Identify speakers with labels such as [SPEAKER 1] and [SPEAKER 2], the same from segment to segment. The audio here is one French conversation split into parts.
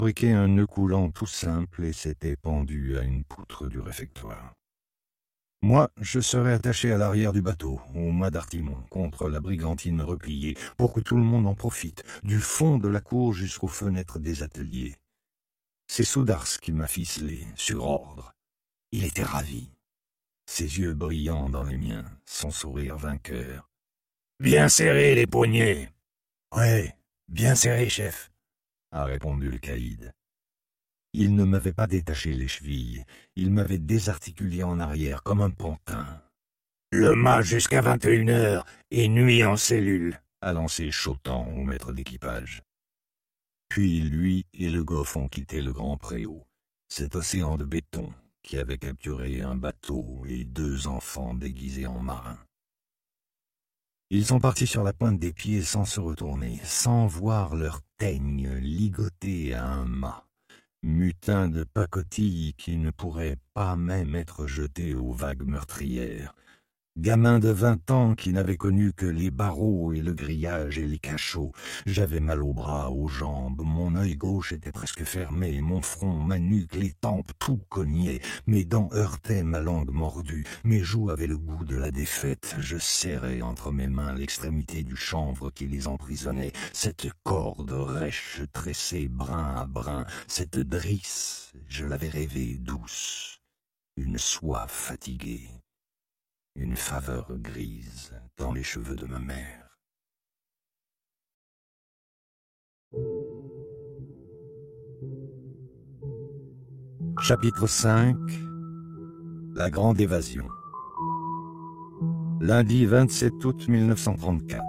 [SPEAKER 1] fabriqué un nœud coulant tout simple et s'était pendu à une poutre du réfectoire. Moi, je serais attaché à l'arrière du bateau, au mât d'artimon, contre la brigantine repliée, pour que tout le monde en profite, du fond de la cour jusqu'aux fenêtres des ateliers. C'est Soudars qui m'a ficelé, sur ordre. Il était ravi. Ses yeux brillants dans les miens, son sourire vainqueur. « Bien serré les poignets !»« Ouais, bien serré, chef !» a répondu le caïd. Il ne m'avait pas détaché les chevilles, il m'avait désarticulé en arrière comme un pantin. « Le mât jusqu'à 21h et nuit en cellule !» a lancé Chotan au maître d'équipage. Puis lui et le Goff ont quitté le grand préau, cet océan de béton qui avait capturé un bateau et 2 enfants déguisés en marins. Ils sont partis sur la pointe des pieds sans se retourner, sans voir leur teigne ligotée à un mât. Mutin de pacotille qui ne pourrait pas même être jeté aux vagues meurtrières. Gamin de 20 ans qui n'avait connu que les barreaux et le grillage et les cachots. J'avais mal aux bras, aux jambes, mon œil gauche était presque fermé, mon front, ma nuque, les tempes, tout cognait. Mes dents heurtaient ma langue mordue, mes joues avaient le goût de la défaite. Je serrais entre mes mains l'extrémité du chanvre qui les emprisonnait, cette corde rêche tressée brin à brin, cette drisse, je l'avais rêvée douce, une soie fatiguée. Une faveur grise dans les cheveux de ma mère. Chapitre 5. La grande évasion. Lundi 27 août 1934.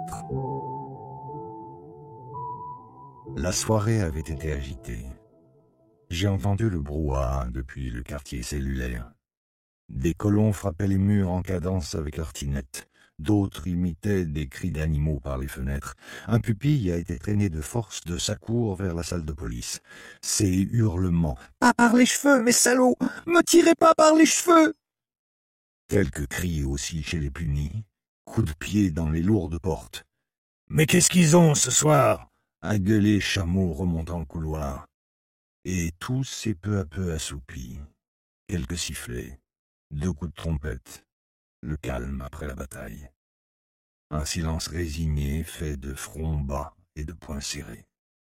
[SPEAKER 1] La soirée avait été agitée. J'ai entendu le brouhaha depuis le quartier cellulaire. Des colons frappaient les murs en cadence avec leurs tinettes. D'autres imitaient des cris d'animaux par les fenêtres. Un pupille a été traîné de force de sa cour vers la salle de police. Ces hurlements. « Pas par les cheveux, mes salauds! Me tirez pas par les cheveux !» Quelques cris aussi chez les punis. Coups de pied dans les lourdes portes. « Mais qu'est-ce qu'ils ont ce soir ?» a gueulé Chameau remontant le couloir. Et tout s'est peu à peu assoupi. Quelques sifflets. 2 coups de trompette, le calme après la bataille. Un silence résigné fait de front bas et de poings serrés.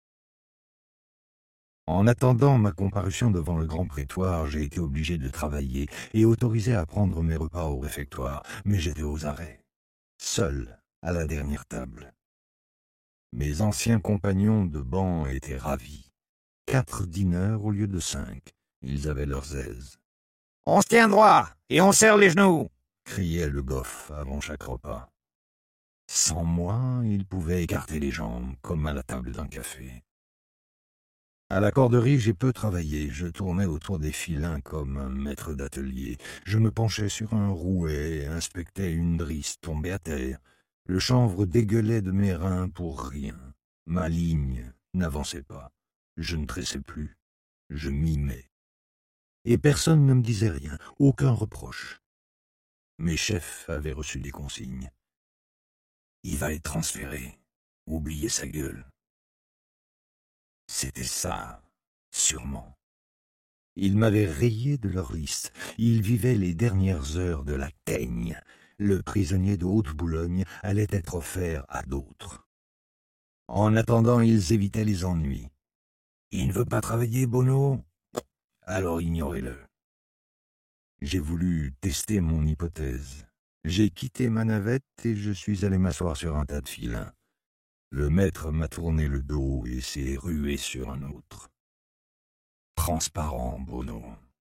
[SPEAKER 1] En attendant ma comparution devant le grand prétoire, j'ai été obligé de travailler et autorisé à prendre mes repas au réfectoire, mais j'étais aux arrêts, seul à la dernière table. Mes anciens compagnons de banc étaient ravis. 4 dîneurs au lieu de 5, ils avaient leurs aises. « On se tient droit et on serre les genoux !» criait le Goff avant chaque repas. Sans moi, il pouvait écarter les jambes, comme à la table d'un café. À la corderie, j'ai peu travaillé. Je tournais autour des filins comme un maître d'atelier. Je me penchais sur un rouet et inspectais une drisse tombée à terre. Le chanvre dégueulait de mes reins pour rien. Ma ligne n'avançait pas. Je ne tressais plus. Je mimais. Et personne ne me disait rien, aucun reproche. Mes chefs avaient reçu des consignes. Il va être transféré, oubliez sa gueule. C'était ça, sûrement. Ils m'avaient rayé de leur liste. Ils vivaient les dernières heures de la teigne. Le prisonnier de Haute-Boulogne allait être offert à d'autres. En attendant, ils évitaient les ennuis. Il ne veut pas travailler, Bono ? Alors ignorez-le. J'ai voulu tester mon hypothèse. J'ai quitté ma navette et je suis allé m'asseoir sur un tas de filins. Le maître m'a tourné le dos et s'est rué sur un autre. Transparent, Bono.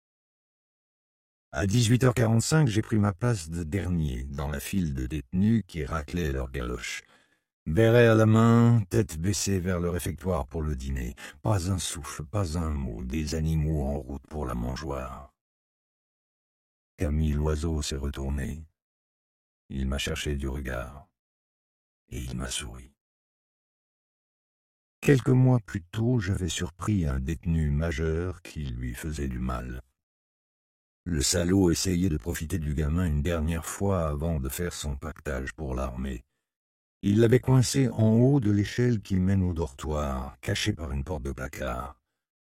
[SPEAKER 1] À 18h45, j'ai pris ma place de dernier dans la file de détenus qui raclaient leurs galoches. Béret à la main, tête baissée vers le réfectoire pour le dîner. Pas un souffle, pas un mot, des animaux en route pour la mangeoire. Camille Loiseau s'est retourné. Il m'a cherché du regard. Et il m'a souri. Quelques mois plus tôt, j'avais surpris un détenu majeur qui lui faisait du mal. Le salaud essayait de profiter du gamin une dernière fois avant de faire son pactage pour l'armée. Il l'avait coincé en haut de l'échelle qui mène au dortoir, caché par une porte de placard.